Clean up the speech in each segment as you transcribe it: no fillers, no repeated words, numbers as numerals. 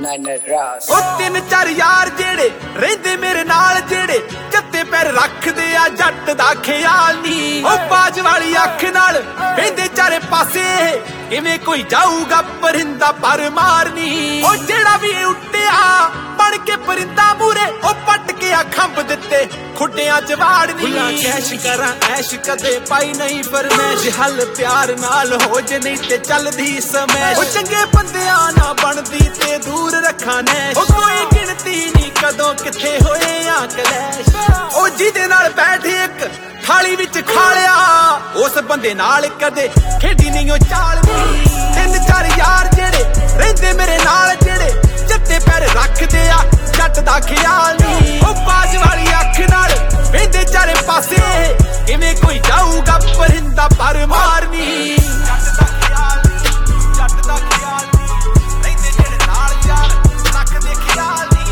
ਉਹ ਤਿੰਨ ਚਾਰ ਯਾਰ ਜਿਹੜੇ ਰਹਿੰਦੇ ਮੇਰੇ ਨਾਲ, ਜਿਹੜੇ ਜੱਤੇ ਪੈਰ ਰੱਖਦੇ ਆ ਜੱਟ ਦਾ ਖਿਆਲ ਨੀ। ਉਹ ਬਾਜ ਵਾਲੀ ਅੱਖ ਨਾਲ ਵੇਂਦੇ ਚਾਰੇ ਪਾਸੇ, ਕਿਵੇਂ ਕੋਈ ਜਾਊਗਾ ਪਰਿੰਦਾ ਪਰ ਮਾਰਨੀ। ਉਹ ਜਿਹੜਾ ਵੀ ਉੱਡਿਆ ਬਣ ਕੇ ਪਰਿੰਦਾ ਮੂਰੇ, ਉਹ ਪੱਟ ਕੇ ਆ ਖੰਭ ਦਿੱਤੇ ਖੁੱਡਿਆਂ ਚ ਵਾੜਨੀ। ਭੁੱਲਾਂ ਕੈਸ਼ ਕਰਾਂ ਐਸ਼ ਕਦੇ ਪਾਈ ਨਹੀਂ ਫਰਮੈਸ਼, ਹੱਲ ਪਿਆਰ ਨਾਲ ਹੋ ਜੇ ਨਹੀਂ ਤੇ ਚੱਲਦੀ ਸਮੈਸ਼। ਉਹ ਚੰਗੇ ਬੰਦਿਆਂ ਨਾ ਬਣਦੀ ਤੇ ਦੂਰ ਰੱਖਾਂ ਨੈਸ਼, ਉਹ ਕੋਈ ਗਿਣਤੀ ਨਹੀਂ ਕਦੋਂ ਕਿੱਥੇ ਹੋਏ ਆ ਕਲੈਸ਼। ਉਹ ਜਿਹਦੇ ਨਾਲ ਬੈਠ ਇੱਕ ਥਾਲੀ ਵਿੱਚ ਖਾ ਲਿਆ, ਉਸ ਬੰਦੇ ਨਾਲ ਕਦੇ ਖੇਡੀ ਨਹੀਂ ਉਹ ਚਾਲ ਨੀ। ਤਿੰਨ ਚਾਰ ਯਾਰ ਜਿਹੜੇ ਰਹਿੰਦੇ ਮੇਰੇ ਨਾਲ, ਜਿਹੜੇ ਜੱਤੇ ਪੈਰ ਰੱਖਦੇ ਆ ਜੱਟ ਦਾ ਖਿਆਲ ਨੀ। ਉਹ ਬਾਜ ਵਾਲੀ ਅੱਖ ਨਾਲ ਵੇਂਦੇ ਚਾਰੇ ਪਾਸੇ, ਕਿਵੇਂ ਕੋਈ ਜਾਊਗਾ ਪਰਿੰਦਾ ਪਰ ਮਾਰਨੀ। ਜੱਟ ਦਾ ਖਿਆਲ ਨੀ, ਜੱਟ ਦਾ ਖਿਆਲ ਨੀ, ਰਹਿੰਦੇ ਜਿਹੜੇ ਨਾਲ ਯਾਰ ਰੱਖਦੇ ਖਿਆਲ ਨੀ।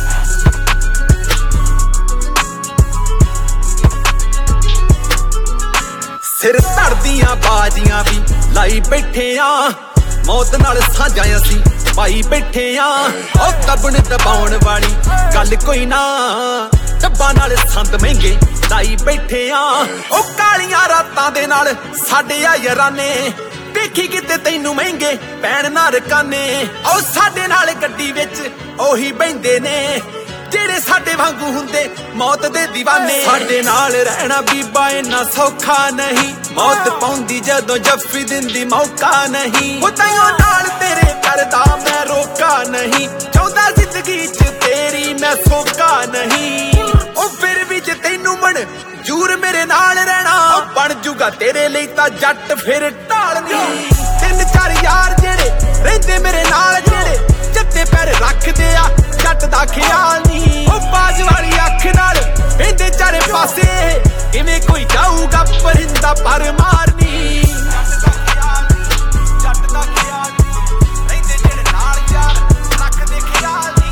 ਸਿਰ ਧੜਦੀਆਂ ਬਾਜੀਆਂ ਵੀ ਲਾਈ ਬੈਠੇ ਆ, ਮੌਤ ਨਾਲ ਸਾਂਝਾਂ ਅਸੀਂ ਪਾਈ ਬੈਠੇ ਆ। ਉਹ ਦਬਣ ਦਬਾਉਣ ਵਾਲੀ ਗੱਲ ਕੋਈ ਨਾ, ਡੱਬਾਂ ਨਾਲ ਸੰਦ ਮਹਿੰਗੇ ਲਾਈ ਬੈਠੇ ਆ। ਉਹ ਕਾਲੀਆਂ ਰਾਤਾਂ ਦੇ ਨਾਲ ਸਾਡੇ ਆ ਯਾਰਾਨੇ, ਵੇਖੀ ਕਿਤੇ ਤੈਨੂੰ ਮਹਿੰਗੇ ਪੈਣ ਨਾ ਰਕਾਨੇ। ਉਹ ਸਾਡੇ ਨਾਲ ਗੱਡੀ ਵਿੱਚ ਉਹੀ ਬਹਿੰਦੇ ਨੇ, ਜਿਹੜੇ ਸਾਡੇ ਵਾਂਗੂ ਹੁੰਦੇ ਮੌਤ ਦੇ دیਵਾਨੇ। ਸਾਡੇ ਨਾਲ ਰਹਿਣਾ ਬੀਬਾ ਇੰਨਾ ਸੌਖਾ ਨਹੀਂ, ਮੌਤ ਪਾਉਂਦੀ ਜਦੋਂ ਜੱਫੀ ਦਿੰਦੀ ਮੌਕਾ ਨਹੀਂ। ਉਹ ਤਾਈਓ ਨਾਲ ਤੇਰੇ ਕਰਦਾ ਮੈਂ ਰੋਕਾ ਨਹੀਂ, ਚਾਹੁੰਦਾ ਜ਼ਿੰਦਗੀ ਚ ਤੇਰੀ ਮੈਂ ਸੋਕਾ ਨਹੀਂ। ਉਹ ਫਿਰ ਵੀ ਜੇ ਤੈਨੂੰ ਮਨਜ਼ੂਰ ਮੇਰੇ ਨਾਲ ਰਹਿਣਾ, ਉਹ ਬਣ ਜੂਗਾ ਤੇਰੇ ਲਈ ਤਾਂ ਜੱਟ ਫਿਰ ਢਾਲ ਨਹੀਂ। ਤਿੰਨ ਚਾਰ ਯਾਰ ਜਿਹੜੇ ਰਹਿੰਦੇ ਮੇਰੇ ਨਾਲ, ਜਿਹੜੇ ਜੱਤੇ ਪੈਰ ਰੱਖਦੇ ਆ ਜੱਟ ਦਾ ਖਿਆਲ ਨੀ। ਉਹ ਬਾਜ ਵਾਲੀ ਅੱਖ ਨਾਲ ਵੇਂਦੇ ਚਾਰੇ ਪਾਸੇ, ਕਿਵੇਂ ਕੋਈ ਜਾਊਗਾ ਪਰਿੰਦਾ ਪਰ ਮਾਰਨੀ। ਜੱਟ ਦਾ ਖਿਆਲ ਨੀ, ਜੱਟ ਦਾ ਖਿਆਲ ਨੀ, ਰਹਿੰਦੇ ਜਿਹੜੇ ਨਾਲ ਯਾਰ ਰੱਖਦੇ ਖਿਆਲ ਨੀ।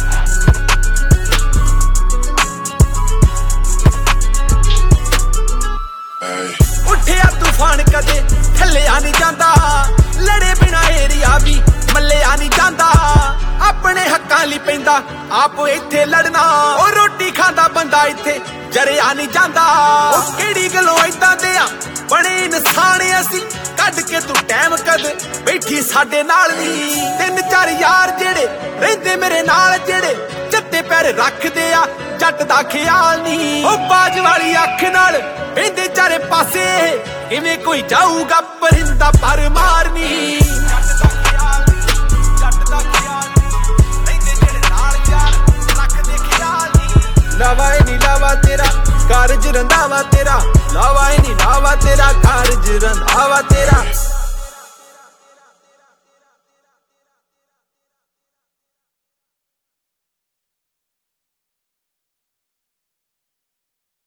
ਉੱਠਿਆ ਤੂਫਾਨ ਕਦੇ ਥੱਲਿਆ ਨਹੀਂ ਜਾਂਦਾ, ਲੜੇ ਬਿਨਾ ਏਰੀਆ ਵੀ ਮੱਲਿਆ ਨਹੀਂ ਜਾਂਦਾ। ਆਪਣੇ ਹੱਕਾਂ ਲਈ ਪੈਂਦਾ ਆਪ ਇੱਥੇ ਲੜਨਾ, ਉਹ ਰੋਟੀ ਖਾਂਦਾ ਬੰਦਾ ਇੱਥੇ ਜਰਿਆ ਨਹੀਂ ਜਾਂਦਾ। ਉਹ ਕਿਹੜੀ ਗੱਲੋਂ ਏਦਾਂ ਦੇ ਆ ਬਣੇ ਇਨਸਾਨ ਅਸੀਂ, ਕੱਢ ਕੇ ਤੂੰ ਟਾਈਮ ਕਦ ਬੈਠੀ ਸਾਡੇ ਨਾਲ ਨੀ। ਤਿੰਨ ਚਾਰ ਯਾਰ ਜਿਹੜੇ ਰਹਿੰਦੇ ਮੇਰੇ ਨਾਲ, ਜਿਹੜੇ ਜੱਤੇ ਪੈਰ ਰੱਖਦੇ ਆ ਜੱਟ ਦਾ ਖਿਆਲ ਨੀ। ਉਹ ਬਾਜ ਵਾਲੀ ਅੱਖ ਨਾਲ ਵੇਂਦੇ ਚਾਰੇ ਪਾਸੇ, ਕਿਵੇਂ ਕੋਈ ਜਾਊਗਾ ਪਰਿੰਦਾ ਪਰ ਮਾਰਨੀ। ਜੱਟ ਦਾ ਖਿਆਲ ਨੀ, ਜੱਟ ਦਾ ਖਿਆਲ ਨੀ, ਰਹਿੰਦੇ ਜਿਹੜੇ ਨਾਲ ਯਾਰ ਰੱਖਦੇ ਖਿਆਲ ਨੀ। ਲਾਵਾ ਏ ਨੀ ਲਾਵਾ ਤੇਰਾ ਕਾਰਜ ਰੰਧਾਵਾ ਤੇਰਾ, ਲਾਵਾ ਏ ਨੀ ਲਾਵਾ ਤੇਰਾ ਕਾਰਜ ਰੰਧਾਵਾ ਤੇਰਾ।